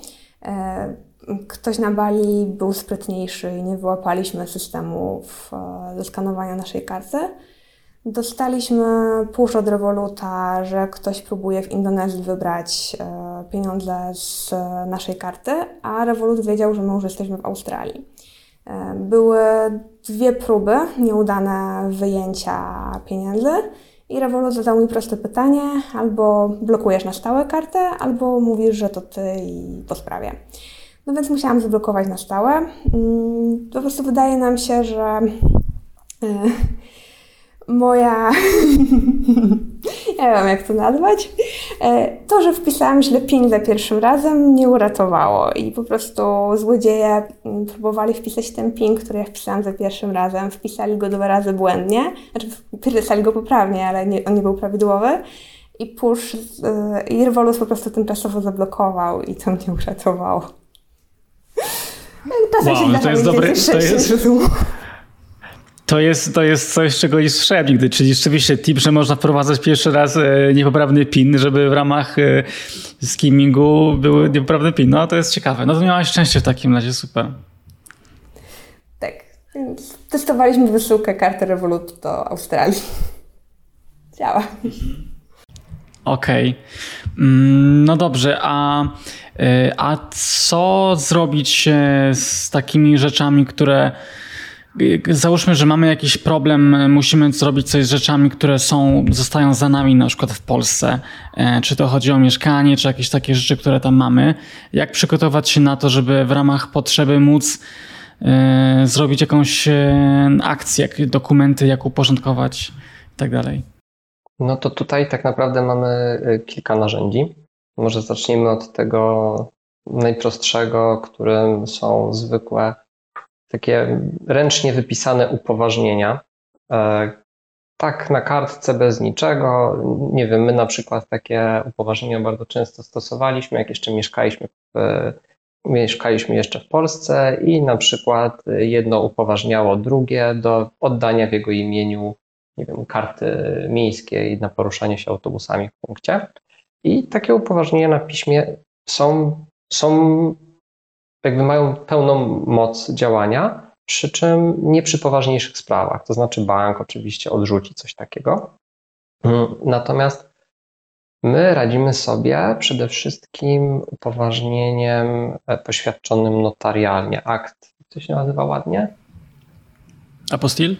B: Ktoś na Bali był sprytniejszy i nie wyłapaliśmy systemu do skanowania naszej karty. Dostaliśmy push od Revoluta, że ktoś próbuje w Indonezji wybrać pieniądze z naszej karty, a Revolut wiedział, że my już jesteśmy w Australii. Były dwie próby nieudane wyjęcia pieniędzy i Revolut zadał mi proste pytanie: albo blokujesz na stałe kartę, albo mówisz, że to ty i po sprawie. No więc musiałam zablokować na stałe. Po prostu wydaje nam się, że moja... ja wiem, jak to nazwać. To, że wpisałam źle PIN za pierwszym razem, mnie uratowało i po prostu złodzieje próbowali wpisać ten PIN, który ja wpisałam za pierwszym razem, wpisali go dwa razy błędnie, znaczy wpisali go poprawnie, ale nie, on nie był prawidłowy i push i Revolut po prostu tymczasowo zablokował i to mnie uratowało.
A: Czasem wow, no to jest dobre, to jest, to, jest, to jest coś, czego nie słyszałem nigdy, czyli rzeczywiście tip, że można wprowadzać pierwszy raz niepoprawny PIN, żeby w ramach skimmingu był niepoprawny PIN. No to jest ciekawe. No to miałaś szczęście w takim razie, super.
B: Tak, więc testowaliśmy wysyłkę karty Revolut do Australii. Działa.
A: Okej. Okay. No dobrze, a, a co zrobić z takimi rzeczami, które załóżmy, że mamy jakiś problem, musimy zrobić coś z rzeczami, które są, zostają za nami na przykład w Polsce. Czy to chodzi o mieszkanie, czy jakieś takie rzeczy, które tam mamy. Jak przygotować się na to, żeby w ramach potrzeby móc e, zrobić jakąś akcję, jak dokumenty, jak uporządkować i tak dalej.
C: No to tutaj tak naprawdę mamy kilka narzędzi. Może zacznijmy od tego najprostszego, którym są zwykłe takie ręcznie wypisane upoważnienia. Tak na kartce bez niczego. Nie wiem, my na przykład takie upoważnienia bardzo często stosowaliśmy, jak jeszcze mieszkaliśmy w, mieszkaliśmy jeszcze w Polsce i na przykład jedno upoważniało drugie do oddania w jego imieniu, nie wiem, karty miejskiej na poruszanie się autobusami w punkcie. I takie upoważnienia na piśmie są, są jakby mają pełną moc działania, przy czym nie przy poważniejszych sprawach, to znaczy bank oczywiście odrzuci coś takiego. Natomiast my radzimy sobie przede wszystkim upoważnieniem poświadczonym notarialnie. Akt, co się nazywa ładnie?
A: Apostille?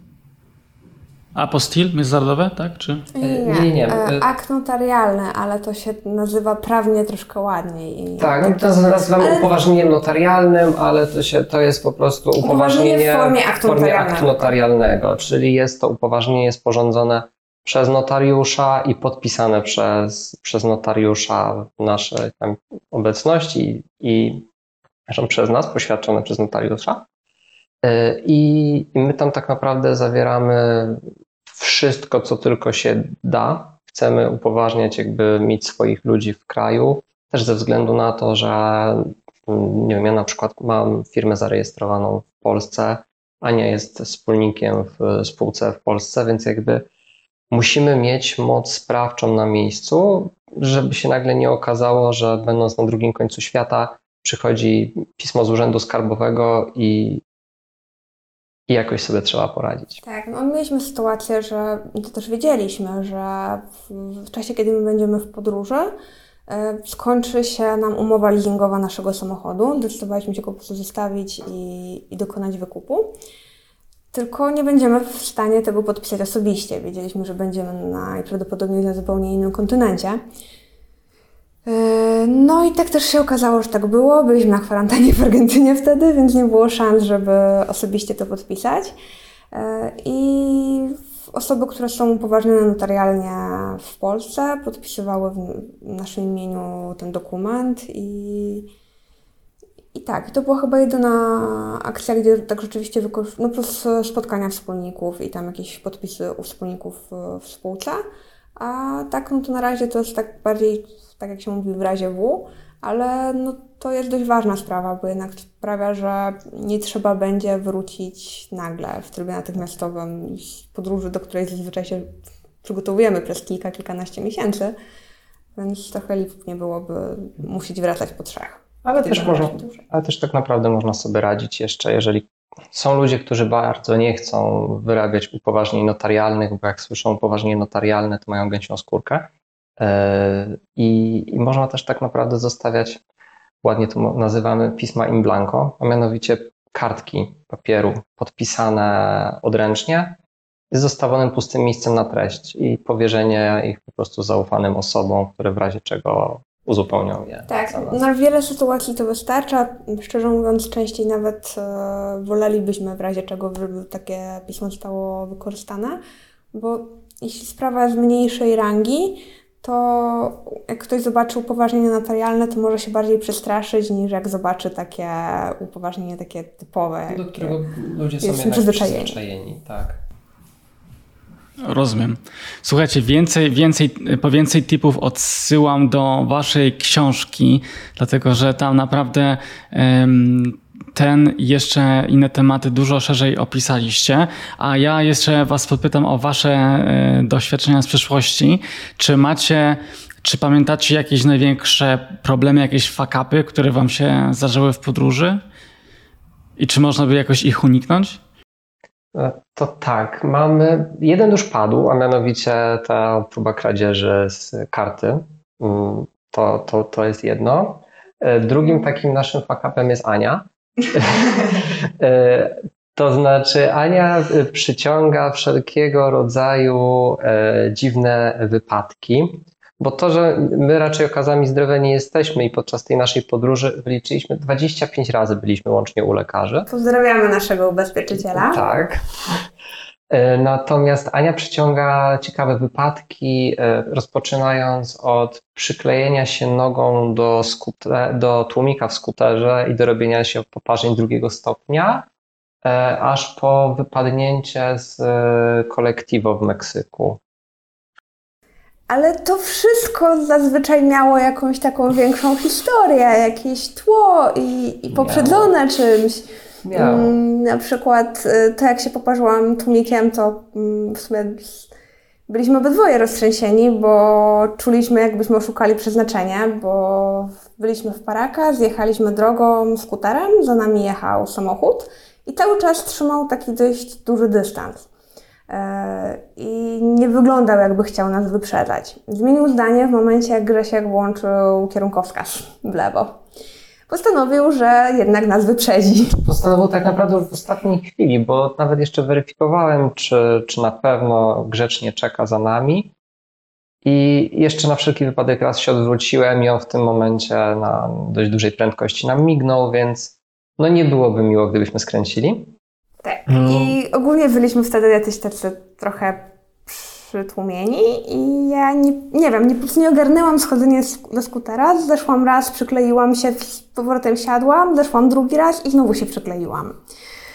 A: Apostille międzynarodowe, tak? Czy?
B: Nie, nie, nie. Akt notarialny, ale to się nazywa prawnie troszkę ładniej.
C: Tak, no to nazywamy ale... upoważnieniem notarialnym, ale to, się, to jest po prostu upoważnienie
B: w formie aktu,
C: w formie
B: notarialnego.
C: aktu notarialnego, czyli jest to upoważnienie sporządzone przez notariusza i podpisane przez, przez notariusza w naszej tam obecności i zresztą przez nas, poświadczone przez notariusza. I my tam tak naprawdę zawieramy wszystko, co tylko się da. Chcemy upoważniać, jakby mieć swoich ludzi w kraju, też ze względu na to, że nie wiem, ja na przykład mam firmę zarejestrowaną w Polsce, Ania jest wspólnikiem w spółce w Polsce, więc jakby musimy mieć moc sprawczą na miejscu, żeby się nagle nie okazało, że będąc na drugim końcu świata przychodzi pismo z Urzędu Skarbowego i, i jakoś sobie trzeba poradzić.
B: Tak, no mieliśmy sytuację, że to też wiedzieliśmy, że w, w czasie, kiedy my będziemy w podróży, y, skończy się nam umowa leasingowa naszego samochodu. Zdecydowaliśmy się go po prostu zostawić i, i dokonać wykupu. Tylko nie będziemy w stanie tego podpisać osobiście. Wiedzieliśmy, że będziemy najprawdopodobniej na zupełnie innym kontynencie. No i tak też się okazało, że tak było. Byliśmy na kwarantannie w Argentynie wtedy, więc nie było szans, żeby osobiście to podpisać. I osoby, które są upoważnione notarialnie w Polsce, podpisywały w naszym imieniu ten dokument i I tak, to była chyba jedyna akcja, gdzie tak rzeczywiście wykorzystano, no plus spotkania wspólników i tam jakieś podpisy u wspólników w spółce. A tak, no to na razie to jest tak bardziej, tak jak się mówi, w razie W, ale no to jest dość ważna sprawa, bo jednak sprawia, że nie trzeba będzie wrócić nagle w trybie natychmiastowym z podróży, do której zazwyczaj się przygotowujemy przez kilka, kilkanaście miesięcy, więc trochę lipnie byłoby musieć wracać po trzech.
C: Ale też, można, ale też tak naprawdę można sobie radzić jeszcze, jeżeli są ludzie, którzy bardzo nie chcą wyrabiać upoważnień notarialnych, bo jak słyszą upoważnienie notarialne, to mają gęsią skórkę. I, I można też tak naprawdę zostawiać, ładnie to nazywamy pisma in blanco, a mianowicie kartki papieru podpisane odręcznie z zostawionym pustym miejscem na treść i powierzenie ich po prostu zaufanym osobom, które w razie czego uzupełnią je.
B: Tak, na wiele sytuacji to wystarcza. Szczerze mówiąc, częściej nawet e, wolelibyśmy w razie czego, żeby takie pismo zostało wykorzystane, bo jeśli sprawa jest mniejszej rangi, to jak ktoś zobaczy upoważnienie notarialne, to może się bardziej przestraszyć, niż jak zobaczy takie upoważnienie takie typowe.
D: Do którego ludzie są jednak
B: przyzwyczajeni.
D: przyzwyczajeni. Tak.
A: Rozumiem. Słuchajcie, więcej, więcej, po więcej tipów odsyłam do waszej książki, dlatego że tam naprawdę um, ten i jeszcze inne tematy dużo szerzej opisaliście, a ja jeszcze was podpytam o wasze e, doświadczenia z przeszłości. Czy macie, czy pamiętacie jakieś największe problemy, jakieś fuck-upy, które wam się zdarzyły w podróży? I czy można by jakoś ich uniknąć?
C: To tak, mamy, jeden już padł, a mianowicie ta próba kradzieży z karty, to, to, to jest jedno. Drugim takim naszym fuck-upem jest Ania. To znaczy Ania przyciąga wszelkiego rodzaju dziwne wypadki, bo to, że my raczej okazami zdrowia nie jesteśmy i podczas tej naszej podróży wyliczyliśmy dwadzieścia pięć razy byliśmy łącznie u lekarzy.
B: Pozdrawiamy naszego ubezpieczyciela.
C: Tak. Natomiast Ania przyciąga ciekawe wypadki, rozpoczynając od przyklejenia się nogą do, skute- do tłumika w skuterze i do robienia się poparzeń drugiego stopnia, aż po wypadnięcie z kolektivo w Meksyku.
B: Ale to wszystko zazwyczaj miało jakąś taką większą historię, jakieś tło i, i poprzedzone Miało. czymś. Miało. Na przykład to, jak się poparzyłam tłumikiem, to w sumie byliśmy obydwoje roztrzęsieni, bo czuliśmy, jakbyśmy oszukali przeznaczenie, bo byliśmy w Paracas, zjechaliśmy drogą skuterem, za nami jechał samochód i cały czas trzymał taki dość duży dystans. I nie wyglądał, jakby chciał nas wyprzedzać. Zmienił zdanie w momencie, jak Grzesiek włączył kierunkowskaz w lewo. Postanowił, że jednak nas wyprzedzi.
C: Postanowił tak naprawdę w ostatniej chwili, bo nawet jeszcze weryfikowałem, czy, czy na pewno grzecznie czeka za nami. I jeszcze na wszelki wypadek raz się odwróciłem i on w tym momencie na dość dużej prędkości nam mignął, więc no nie byłoby miło, gdybyśmy skręcili.
B: Tak. I ogólnie byliśmy wtedy jacyś tacy trochę przytłumieni i ja nie, nie wiem, nie, nie ogarnęłam schodzenia do skutera. Zeszłam raz, przykleiłam się, z powrotem siadłam, zeszłam drugi raz i znowu się przykleiłam.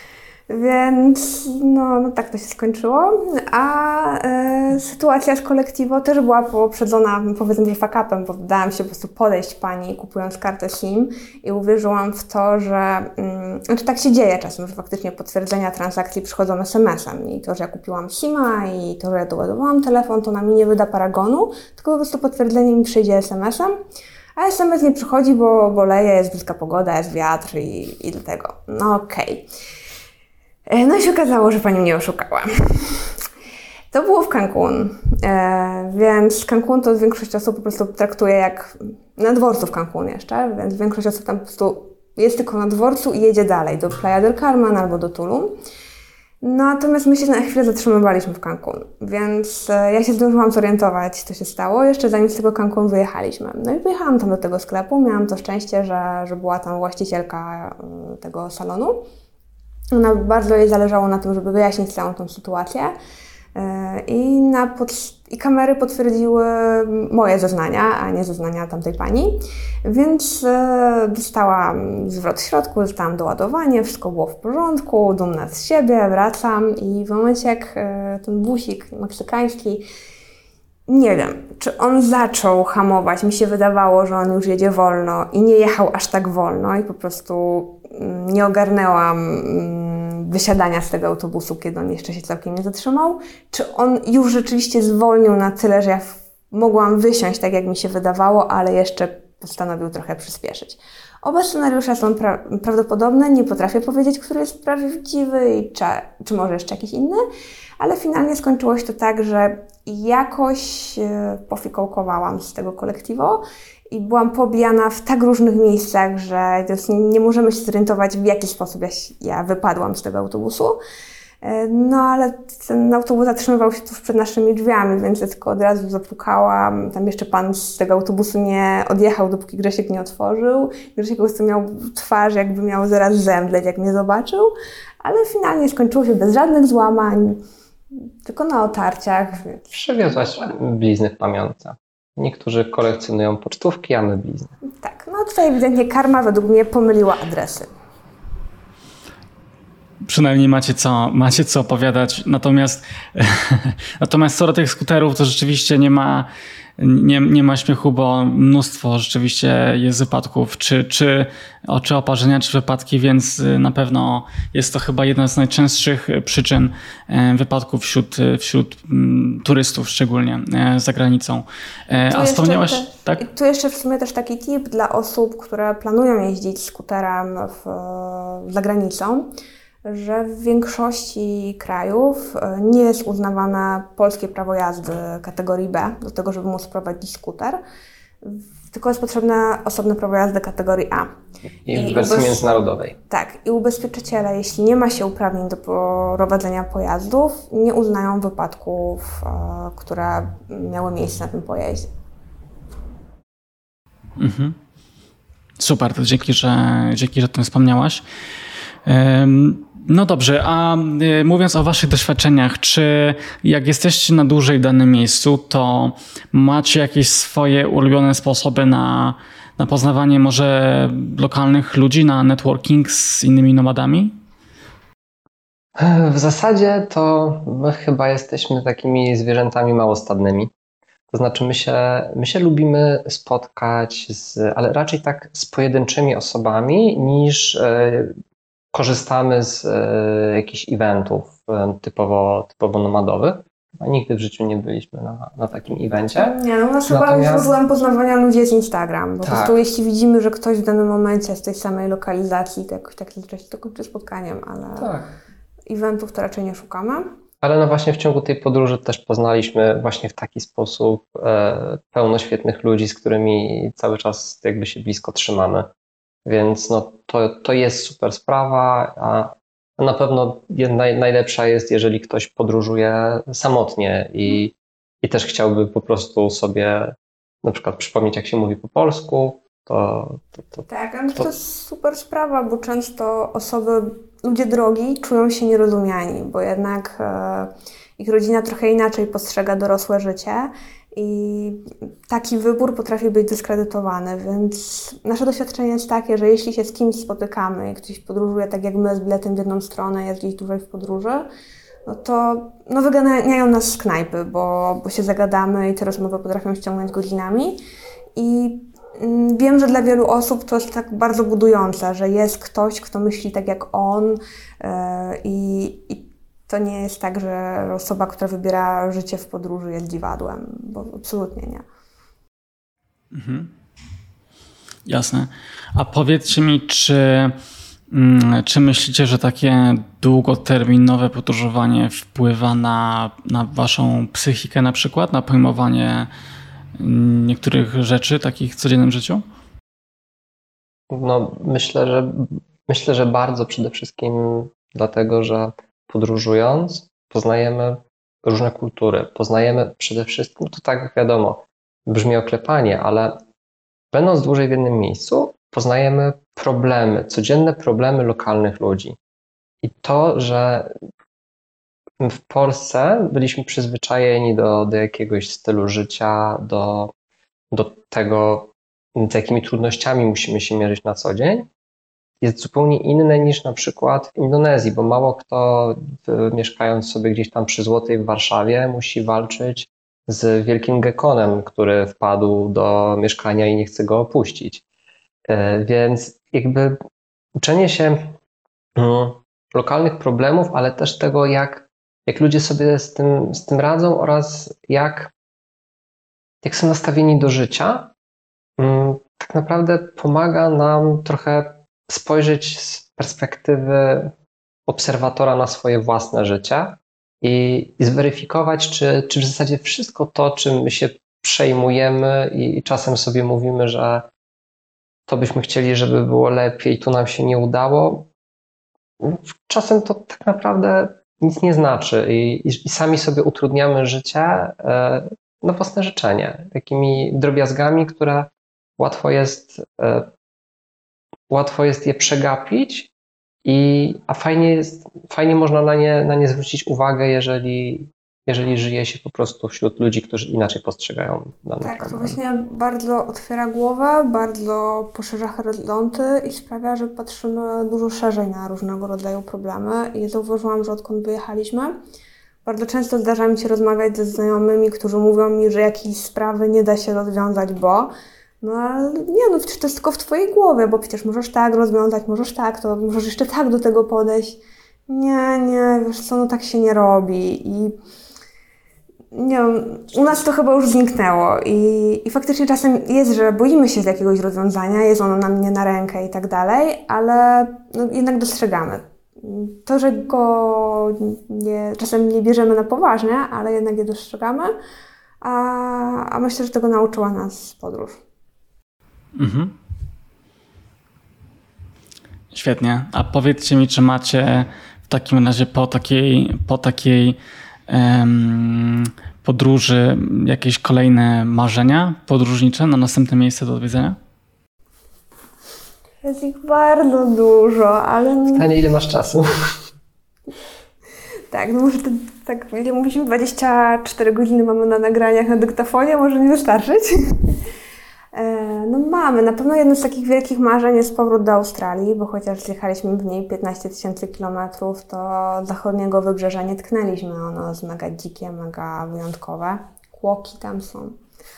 B: Więc no, no tak to się skończyło, a e, sytuacja z Kolektivo też była poprzedzona, powiedzmy, że fuck-upem, bo dałam się po prostu podejść pani kupując kartę SIM i uwierzyłam w to, że mm, znaczy tak się dzieje czasem, że faktycznie potwierdzenia transakcji przychodzą es em esem i to, że ja kupiłam SIM-a i to, że ja doładowałam telefon, to na mnie nie wyda paragonu, tylko po prostu potwierdzenie mi przyjdzie es em esem. A es em es nie przychodzi, bo, bo leje, jest brzydka pogoda, jest wiatr i, i dlatego. No okej. Okay. No i się okazało, że pani mnie oszukała. To było w Cancun, e, więc Cancun to większość osób po prostu traktuje jak na dworcu w Cancun jeszcze, więc większość osób tam po prostu jest tylko na dworcu i jedzie dalej do Playa del Carmen albo do Tulum. Natomiast my się na chwilę zatrzymywaliśmy w Cancun, więc ja się zdążyłam zorientować, co się stało, jeszcze zanim z tego Cancun wyjechaliśmy. No i wyjechałam tam do tego sklepu, miałam to szczęście, że, że była tam właścicielka tego salonu. Ona bardzo jej zależało na tym, żeby wyjaśnić całą tą sytuację i, na pod... I kamery potwierdziły moje zeznania, a nie zeznania tamtej pani, więc e, dostałam zwrot środku, dostałam doładowanie, wszystko było w porządku, dumna z siebie, wracam i w momencie jak e, ten busik meksykański, nie wiem, czy on zaczął hamować, mi się wydawało, że on już jedzie wolno i nie jechał aż tak wolno i po prostu mm, nie ogarnęłam mm, wysiadania z tego autobusu, kiedy on jeszcze się całkiem nie zatrzymał, czy on już rzeczywiście zwolnił na tyle, że ja mogłam wysiąść tak, jak mi się wydawało, ale jeszcze postanowił trochę przyspieszyć. Oba scenariusze są pra- prawdopodobne, nie potrafię powiedzieć, który jest prawdziwy i czy, czy może jeszcze jakiś inny, ale finalnie skończyło się to tak, że jakoś e, pofikołkowałam z tego Kolektivo i byłam pobijana w tak różnych miejscach, że nie możemy się zorientować, w jaki sposób ja, ja wypadłam z tego autobusu. No ale ten autobus zatrzymywał się tuż przed naszymi drzwiami, więc ja tylko od razu zapukałam. Tam jeszcze pan z tego autobusu nie odjechał, dopóki Grzesiek nie otworzył. Grzesiek po prostu miał twarz, jakby miał zaraz zemdleć, jak mnie zobaczył. Ale finalnie skończyło się bez żadnych złamań, tylko na otarciach.
C: Przywiozłaś blizny w pamiątce. Niektórzy kolekcjonują pocztówki, a my blizny.
B: Tak, no tutaj ewidentnie karma według mnie pomyliła adresy.
A: Przynajmniej macie co, macie co opowiadać. Natomiast, natomiast co do tych skuterów, to rzeczywiście nie ma, nie, nie ma śmiechu, bo mnóstwo rzeczywiście jest wypadków, czy, czy, czy oparzenia, czy wypadki, więc na pewno jest to chyba jedna z najczęstszych przyczyn wypadków wśród, wśród turystów, szczególnie za granicą.
B: Tu
A: A wspomniałaś...
B: Te,
A: tak?
B: Tu jeszcze w sumie też taki tip dla osób, które planują jeździć skuterem w, za granicą, że w większości krajów nie jest uznawane polskie prawo jazdy kategorii B do tego, żeby móc prowadzić skuter, tylko jest potrzebne osobne prawo jazdy kategorii A.
C: I w wersji ubez... międzynarodowej.
B: Tak. I ubezpieczyciele, jeśli nie ma się uprawnień do prowadzenia pojazdów, nie uznają wypadków, które miały miejsce na tym pojeździe.
A: Mhm. Super, to dzięki, że, dzięki, że o tym wspomniałaś. Um... No dobrze, a y, mówiąc o waszych doświadczeniach, czy jak jesteście na dłużej w danym miejscu, to macie jakieś swoje ulubione sposoby na, na poznawanie może lokalnych ludzi, na networking z innymi nomadami?
C: W zasadzie to my chyba jesteśmy takimi zwierzętami małostadnymi. To znaczy my się, my się lubimy spotkać, z, ale raczej tak z pojedynczymi osobami niż... Yy, korzystamy z e, jakichś eventów e, typowo, typowo nomadowych. A nigdy w życiu nie byliśmy na, na takim evencie.
B: Nie, no nas chyba już źródłem poznawania ludzi jest Instagram. Po tak. prostu jeśli widzimy, że ktoś w danym momencie z tej samej lokalizacji, to jakoś tak zazwyczaj to kończy spotkaniem, ale tak. eventów to raczej nie szukamy.
C: Ale no właśnie w ciągu tej podróży też poznaliśmy właśnie w taki sposób e, pełno świetnych ludzi, z którymi cały czas jakby się blisko trzymamy. Więc no, to, to jest super sprawa, a na pewno naj, najlepsza jest, jeżeli ktoś podróżuje samotnie i, i też chciałby po prostu sobie na przykład przypomnieć, jak się mówi po polsku. To, to, to,
B: tak, ale to, to jest super sprawa, bo często osoby, ludzie drogi czują się nierozumiani, bo jednak e, ich rodzina trochę inaczej postrzega dorosłe życie i taki wybór potrafi być dyskredytowany, więc nasze doświadczenie jest takie, że jeśli się z kimś spotykamy i ktoś podróżuje tak jak my z biletem w jedną stronę, jest gdzieś dłużej w podróży, no to no wyganiają nas z knajpy, bo, bo się zagadamy i te rozmowy potrafią ściągnąć godzinami. I mm, wiem, że dla wielu osób to jest tak bardzo budujące, że jest ktoś, kto myśli tak jak on yy, i, i to nie jest tak, że osoba, która wybiera życie w podróży jest dziwadłem, bo absolutnie nie.
A: Mhm. Jasne. A powiedzcie mi, czy, mm, czy myślicie, że takie długoterminowe podróżowanie wpływa na, na waszą psychikę na przykład, na pojmowanie niektórych rzeczy takich w codziennym życiu?
C: No, myślę, że myślę, że bardzo przede wszystkim dlatego, że podróżując poznajemy różne kultury, poznajemy przede wszystkim, to tak wiadomo, brzmi oklepanie, ale będąc dłużej w jednym miejscu, poznajemy problemy, codzienne problemy lokalnych ludzi. I to, że w Polsce byliśmy przyzwyczajeni do, do jakiegoś stylu życia, do, do tego, z jakimi trudnościami musimy się mierzyć na co dzień, jest zupełnie inne niż na przykład w Indonezji, bo mało kto mieszkając sobie gdzieś tam przy Złotej w Warszawie musi walczyć z wielkim gekonem, który wpadł do mieszkania i nie chce go opuścić. Więc jakby uczenie się lokalnych problemów, ale też tego, jak, jak ludzie sobie z tym, z tym radzą oraz jak, jak są nastawieni do życia, tak naprawdę pomaga nam trochę spojrzeć z perspektywy obserwatora na swoje własne życie i, i zweryfikować, czy, czy w zasadzie wszystko to, czym my się przejmujemy i, i czasem sobie mówimy, że to byśmy chcieli, żeby było lepiej, tu nam się nie udało, czasem to tak naprawdę nic nie znaczy i, i, i sami sobie utrudniamy życie e, na własne życzenie, takimi drobiazgami, które łatwo jest, e, łatwo jest je przegapić, i, a fajnie, jest, fajnie można na nie, na nie zwrócić uwagę, jeżeli, jeżeli żyje się po prostu wśród ludzi, którzy inaczej postrzegają dane
B: Tak,
C: problem.
B: to właśnie bardzo otwiera głowę, bardzo poszerza horyzonty i sprawia, że patrzymy dużo szerzej na różnego rodzaju problemy. I zauważyłam, że odkąd wyjechaliśmy, bardzo często zdarza mi się rozmawiać ze znajomymi, którzy mówią mi, że jakiejś sprawy nie da się rozwiązać, bo no ale nie, no przecież to jest tylko w twojej głowie, bo przecież możesz tak rozwiązać, możesz tak, to możesz jeszcze tak do tego podejść. Nie, nie, wiesz co, no tak się nie robi. I nie wiem, u nas to chyba już zniknęło i, i faktycznie czasem jest, że boimy się z jakiegoś rozwiązania, jest ono nam nie na rękę i tak dalej, ale no, jednak dostrzegamy. To, że go nie, czasem nie bierzemy na poważnie, ale jednak je dostrzegamy, a, a myślę, że tego nauczyła nas podróż.
A: Mhm. Świetnie. A powiedzcie mi, czy macie w takim razie po takiej, po takiej um, podróży jakieś kolejne marzenia podróżnicze na następne miejsce do odwiedzenia?
B: Jest ich bardzo dużo, ale...
C: Pytanie, ile masz czasu?
B: Tak, no może to, tak, ile mówiliśmy, dwadzieścia cztery godziny mamy na nagraniach na dyktafonie, może nie wystarczyć. No mamy, na pewno jedno z takich wielkich marzeń jest powrót do Australii, bo chociaż zjechaliśmy w niej piętnaście tysięcy kilometrów, to zachodniego wybrzeża nie tknęliśmy. Ono jest mega dzikie, mega wyjątkowe. Kłoki tam są.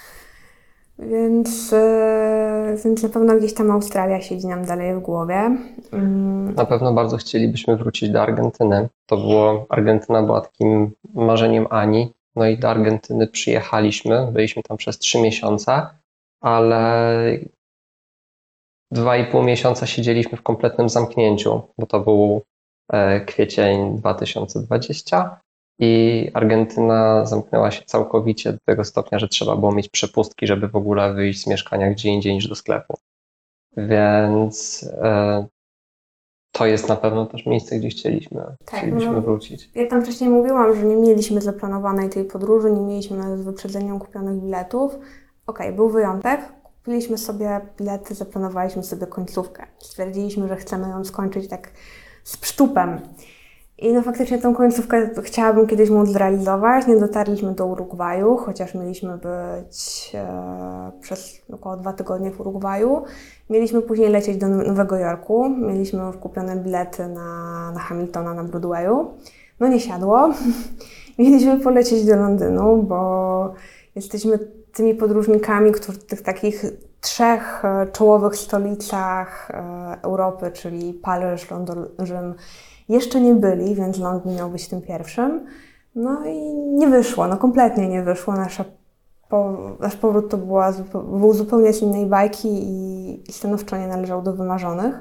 B: Więc, więc na pewno gdzieś tam Australia siedzi nam dalej w głowie.
C: Na pewno bardzo chcielibyśmy wrócić do Argentyny. To było, Argentyna była takim marzeniem Ani. No i do Argentyny przyjechaliśmy, byliśmy tam przez trzy miesiące. Ale dwa i pół miesiąca siedzieliśmy w kompletnym zamknięciu, bo to był kwiecień dwa tysiące dwudziesty i Argentyna zamknęła się całkowicie do tego stopnia, że trzeba było mieć przepustki, żeby w ogóle wyjść z mieszkania gdzie indziej niż do sklepu. Więc e, to jest na pewno też miejsce, gdzie chcieliśmy,
B: tak,
C: chcielibyśmy
B: no,
C: wrócić.
B: Ja tam wcześniej mówiłam, że nie mieliśmy zaplanowanej tej podróży, nie mieliśmy z wyprzedzeniem kupionych biletów. Okej, okay, był wyjątek. Kupiliśmy sobie bilety, zaplanowaliśmy sobie końcówkę. Stwierdziliśmy, że chcemy ją skończyć tak z psztupem. I no faktycznie tą końcówkę chciałabym kiedyś móc zrealizować. Nie dotarliśmy do Urugwaju, chociaż mieliśmy być e, przez około dwa tygodnie w Urugwaju. Mieliśmy później lecieć do Nowego Jorku. Mieliśmy już kupione bilety na, na Hamiltona na Broadwayu. No nie siadło. Mieliśmy polecieć do Londynu, bo jesteśmy tymi podróżnikami, którzy w tych takich trzech czołowych stolicach Europy, czyli Paryż, Londyn, Rzym, jeszcze nie byli, więc Londyn miał być tym pierwszym. No i nie wyszło, no kompletnie nie wyszło. Nasza po, nasz powrót to była, był zupełnie z innej bajki i, i stanowczo nie należał do wymarzonych.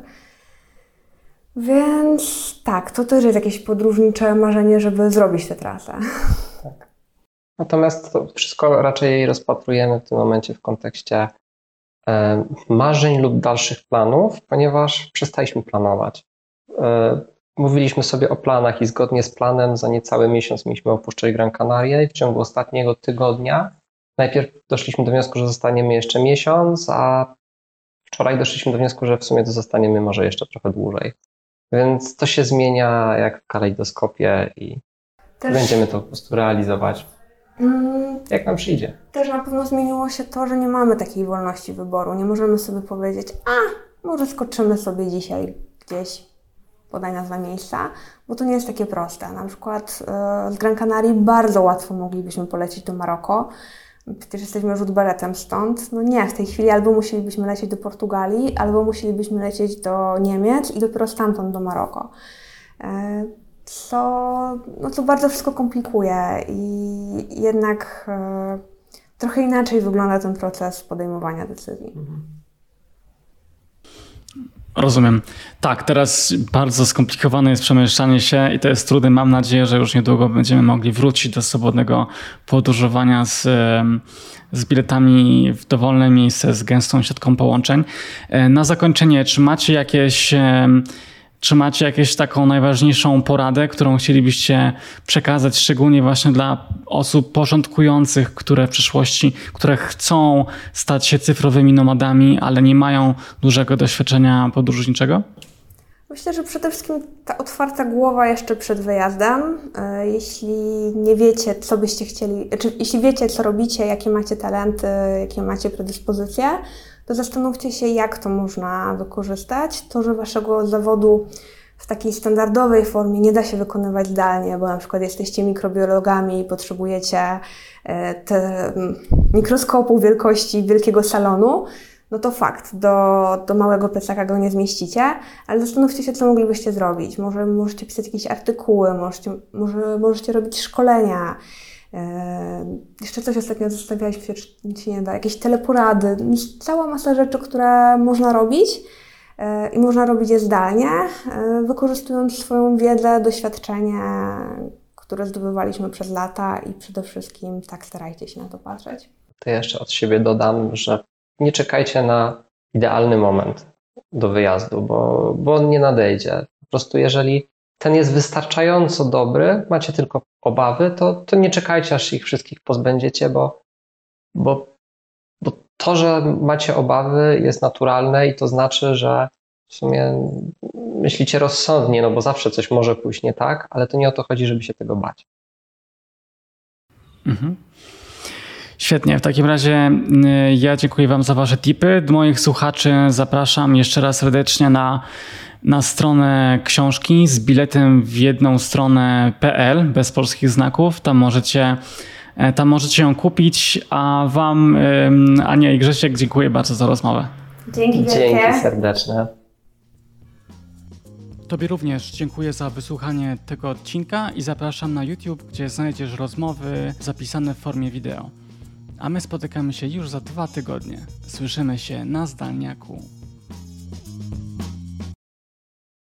B: Więc tak, to też jest jakieś podróżnicze marzenie, żeby zrobić tę trasę.
C: Tak. Natomiast to wszystko raczej rozpatrujemy w tym momencie w kontekście e, marzeń lub dalszych planów, ponieważ przestaliśmy planować. E, mówiliśmy sobie o planach i zgodnie z planem za niecały miesiąc mieliśmy opuszczać Gran Canaria i w ciągu ostatniego tygodnia najpierw doszliśmy do wniosku, że zostaniemy jeszcze miesiąc, a wczoraj doszliśmy do wniosku, że w sumie to zostaniemy może jeszcze trochę dłużej. Więc to się zmienia jak w kalejdoskopie i też będziemy to po prostu realizować, mm, jak nam przyjdzie.
B: Też na pewno zmieniło się to, że nie mamy takiej wolności wyboru. Nie możemy sobie powiedzieć, a może skoczymy sobie dzisiaj gdzieś, podaj nazwę miejsca, bo to nie jest takie proste. Na przykład yy, z Gran Canaria bardzo łatwo moglibyśmy polecieć do Maroko. Przecież jesteśmy rzut beretem stąd. No nie, w tej chwili albo musielibyśmy lecieć do Portugalii, albo musielibyśmy lecieć do Niemiec i dopiero stamtąd do Maroko. Co, no to bardzo wszystko komplikuje i jednak e, trochę inaczej wygląda ten proces podejmowania decyzji.
A: Rozumiem. Tak, teraz bardzo skomplikowane jest przemieszczanie się i to jest trudne. Mam nadzieję, że już niedługo będziemy mogli wrócić do swobodnego podróżowania z, z biletami w dowolne miejsce, z gęstą siatką połączeń. Na zakończenie, czy macie jakieś, czy macie jakieś taką najważniejszą poradę, którą chcielibyście przekazać, szczególnie właśnie dla osób początkujących, które w przyszłości, które chcą stać się cyfrowymi nomadami, ale nie mają dużego doświadczenia podróżniczego?
B: Myślę, że przede wszystkim ta otwarta głowa jeszcze przed wyjazdem. Jeśli nie wiecie, co byście chcieli, czy jeśli wiecie, co robicie, jakie macie talenty, jakie macie predyspozycje, to zastanówcie się, jak to można wykorzystać. To, że waszego zawodu w takiej standardowej formie nie da się wykonywać zdalnie, bo na przykład jesteście mikrobiologami i potrzebujecie te mikroskopu wielkości wielkiego salonu, no to fakt, do, do małego plecaka go nie zmieścicie, ale zastanówcie się, co moglibyście zrobić. Może możecie pisać jakieś artykuły, możecie, może możecie robić szkolenia. Yy, jeszcze coś ostatnio zastanawialiśmy się, czy się nie da, jakieś teleporady, cała masa rzeczy, które można robić yy, i można robić je zdalnie, yy, wykorzystując swoją wiedzę, doświadczenie, które zdobywaliśmy przez lata i przede wszystkim tak starajcie się na to patrzeć.
C: To jeszcze od siebie dodam, że nie czekajcie na idealny moment do wyjazdu, bo, bo on nie nadejdzie. Po prostu jeżeli ten jest wystarczająco dobry, macie tylko obawy, to, to nie czekajcie, aż ich wszystkich pozbędziecie, bo, bo, bo to, że macie obawy, jest naturalne i to znaczy, że w sumie myślicie rozsądnie, no bo zawsze coś może pójść nie tak, ale to nie o to chodzi, żeby się tego bać.
A: Mhm. Świetnie, w takim razie ja dziękuję wam za wasze tipy. Do moich słuchaczy zapraszam jeszcze raz serdecznie na, na stronę książki z biletem w jedną stronę kropka p l bez polskich znaków. Tam możecie, tam możecie ją kupić, a wam Ania i Grzesiek dziękuję bardzo za rozmowę.
B: Dzięki wielkie.
C: Dzięki serdeczne.
A: Tobie również dziękuję za wysłuchanie tego odcinka i zapraszam na YouTube, gdzie znajdziesz rozmowy zapisane w formie wideo. A my spotykamy się już za dwa tygodnie. Słyszymy się na Zdalniaku.